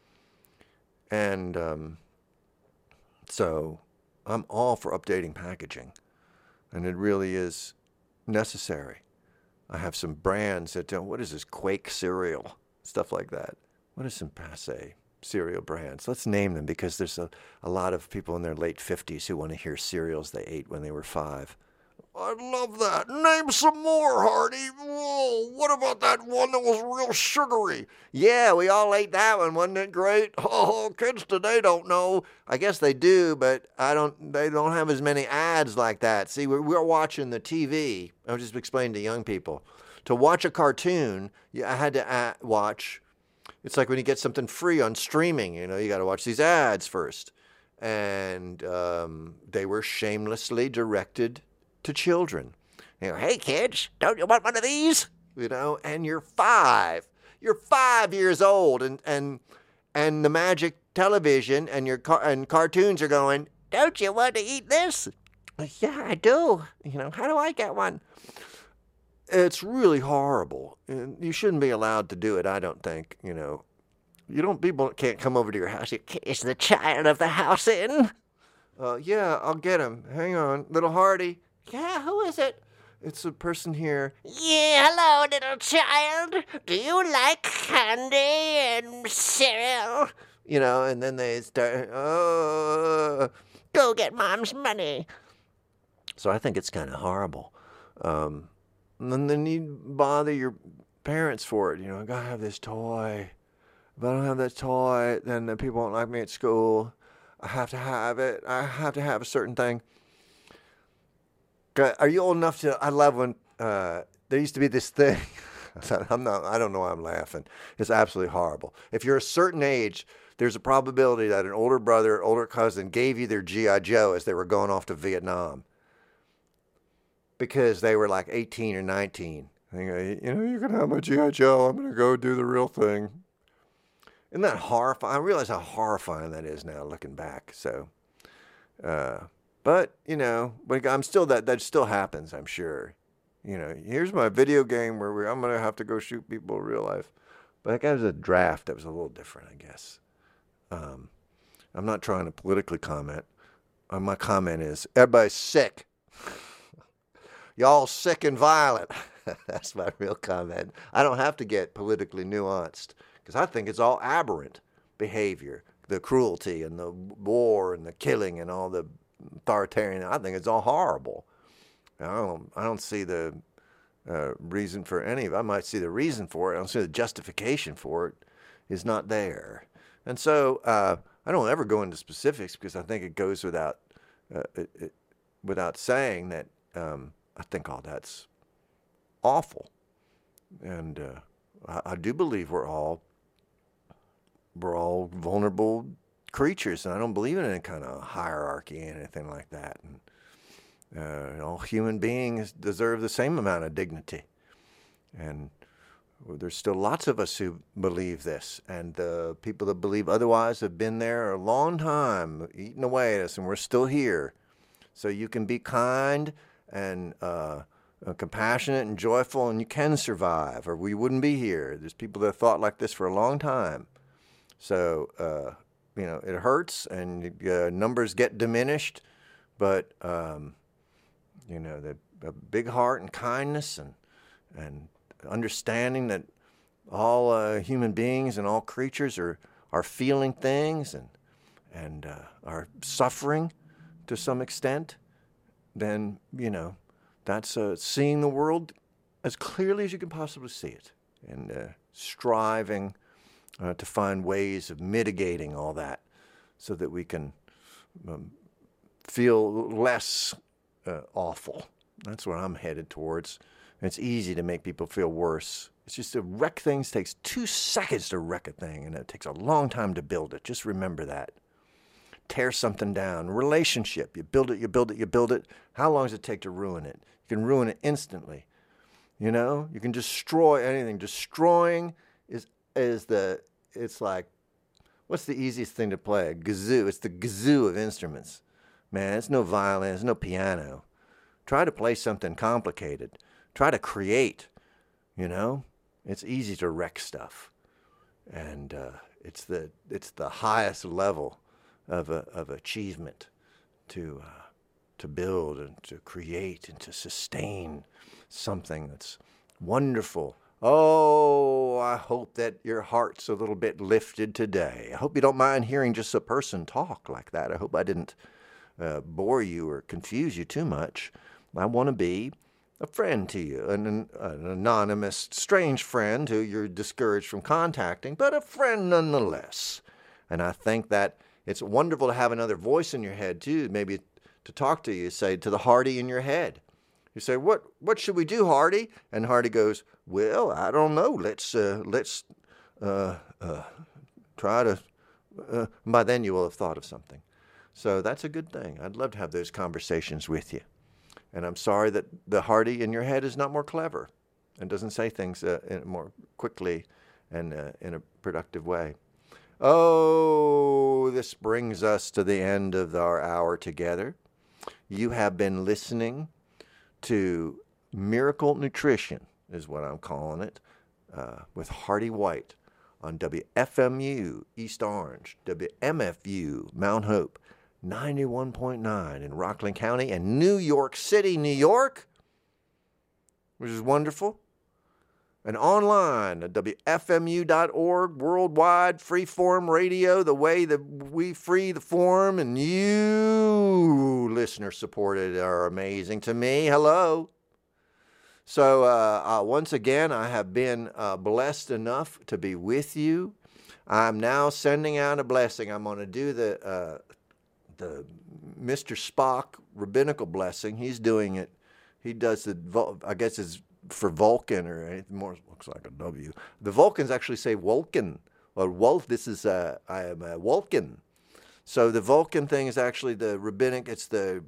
And so I'm all for updating packaging. And it really is necessary. I have some brands that don't, what is this, Quake cereal, stuff like that. What are some passe cereal brands? Let's name them, because there's a lot of people in their late 50s who want to hear cereals they ate when they were 5. I love that. Name some more, Hardy. Whoa, what about that one that was real sugary? Yeah, we all ate that one. Wasn't it great? Oh, kids today don't know. I guess they do, but they don't have as many ads like that. See, we're watching the TV. I'm just explaining to young people. To watch a cartoon, I had to watch. It's like when you get something free on streaming, you got to watch these ads first. And they were shamelessly directed to children. Hey kids, don't you want one of these? And you're 5. You're 5 years old, and the magic television and and cartoons are going, don't you want to eat this? Yeah, I do. How do I get one? It's really horrible. And you shouldn't be allowed to do it, I don't think. People can't come over to your house. Is the child of the house in? Yeah, I'll get him. Hang on. Little Hardy. Yeah, who is it? It's a person here. Yeah, hello, little child. Do you like candy and cereal? And then they start, go get mom's money. So I think it's kind of horrible. And then you bother your parents for it. I gotta have this toy. If I don't have that toy, then the people won't like me at school. I have to have it. I have to have a certain thing. Are you old enough to? I love when there used to be this thing. I don't know why I'm laughing. It's absolutely horrible. If you're a certain age, there's a probability that an older brother, older cousin gave you their G.I. Joe as they were going off to Vietnam because they were like 18 or 19. You can have my G.I. Joe. I'm going to go do the real thing. Isn't that horrifying? I realize how horrifying that is now looking back. So, but I'm still that still happens, I'm sure. Here's my video game where I'm going to have to go shoot people in real life. But that was a draft. That was a little different, I guess. I'm not trying to politically comment. My comment is, everybody's sick. Y'all sick and violent. That's my real comment. I don't have to get politically nuanced because I think it's all aberrant behavior. The cruelty and the war and the killing and all the authoritarian. I think it's all horrible. I don't see the reason for any of it. I might see the reason for it. I don't see the justification for it is not there. And so I don't ever go into specifics because I think it goes without saying that I think all that's awful. And I do believe we're all vulnerable creatures, and I don't believe in any kind of hierarchy and anything like that. And all human beings deserve the same amount of dignity. And there's still lots of us who believe this, and the people that believe otherwise have been there a long time, eating away at us, and we're still here. So you can be kind and compassionate and joyful, and you can survive, or we wouldn't be here. There's people that have thought like this for a long time. So, it hurts, and numbers get diminished, but, the big heart and kindness and understanding that all human beings and all creatures are feeling things and are suffering to some extent, then, that's seeing the world as clearly as you can possibly see it and striving to find ways of mitigating all that so that we can feel less awful. That's what I'm headed towards. And it's easy to make people feel worse. It's just to wreck things takes 2 seconds to wreck a thing, and it takes a long time to build it. Just remember that. Tear something down. Relationship. You build it, you build it, you build it. How long does it take to ruin it? You can ruin it instantly. You can destroy anything. Destroying it's like, what's the easiest thing to play? A kazoo. It's the kazoo of instruments. Man, it's no violin, it's no piano. Try to play something complicated. Try to create, It's easy to wreck stuff. And it's the highest level of achievement to build and to create and to sustain something that's wonderful. Oh, I hope that your heart's a little bit lifted today. I hope you don't mind hearing just a person talk like that. I hope I didn't bore you or confuse you too much. I want to be a friend to you, an anonymous, strange friend who you're discouraged from contacting, but a friend nonetheless. And I think that it's wonderful to have another voice in your head, too, maybe to talk to you, say, to the Hardy in your head. You say, what should we do, Hardy? And Hardy goes, well, I don't know. Let's try to, by then you will have thought of something. So that's a good thing. I'd love to have those conversations with you. And I'm sorry that the Hardy in your head is not more clever and doesn't say things more quickly and in a productive way. Oh, this brings us to the end of our hour together. You have been listening to Miracle Nutrition, is what I'm calling it, with Hardy White on WFMU East Orange, WMFU Mount Hope, 91.9 in Rockland County and New York City, New York, which is wonderful. And online at WFMU.org, worldwide, free-form radio, the way that we free the form, and you, listener-supported, are amazing to me. Hello. So once again, I have been blessed enough to be with you. I'm now sending out a blessing. I'm going to do the Mr. Spock rabbinical blessing. He's doing it. He does the, I guess it's for Vulcan, or anything more, looks like a W. The Vulcans actually say Vulcan, or Wolf. This is, I am a Vulcan. So the Vulcan thing is actually the rabbinic, it's the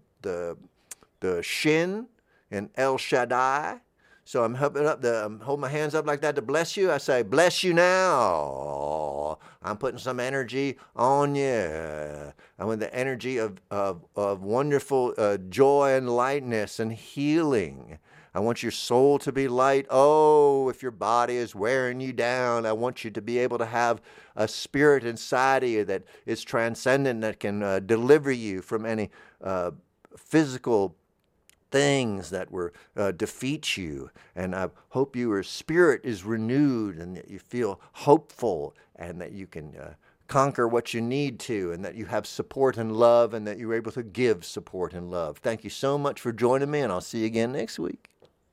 Shin and El Shaddai. So I'm holding my hands up like that to bless you. I say, bless you now. I'm putting some energy on you. I want the energy of wonderful joy and lightness and healing. I want your soul to be light. Oh, if your body is wearing you down, I want you to be able to have a spirit inside of you that is transcendent, that can deliver you from any physical things that defeat you. And I hope your spirit is renewed and that you feel hopeful and that you can conquer what you need to, and that you have support and love, and that you're able to give support and love. Thank you so much for joining me, and I'll see you again next week.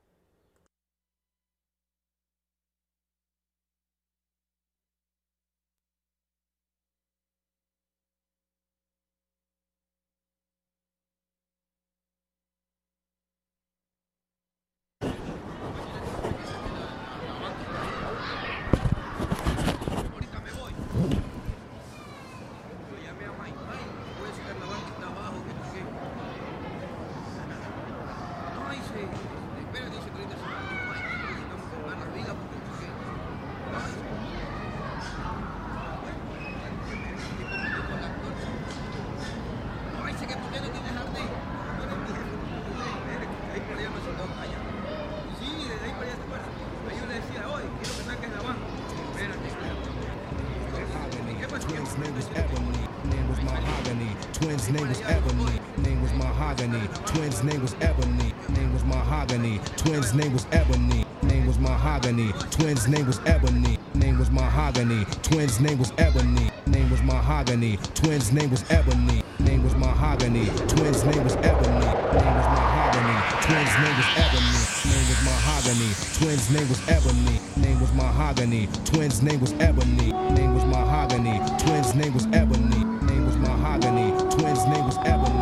Twins' name was Ebony, name was Mahogany. Twins' name was Ebony, name was Mahogany. Twins' name was Ebony, name was Mahogany. Twins' name was Ebony, name was Mahogany. Twins' name was Ebony, name was Mahogany. Twins' name was Ebony, name was Mahogany. Twins' name was Ebony, name was Mahogany. Twins' name was Ebony, name was Mahogany. Twins' name was Ebony, name was Mahogany. Twins' name was Ebony, name was Mahogany. Twins' name was Ebony, name was Mahogany. Twins' name was Ebony.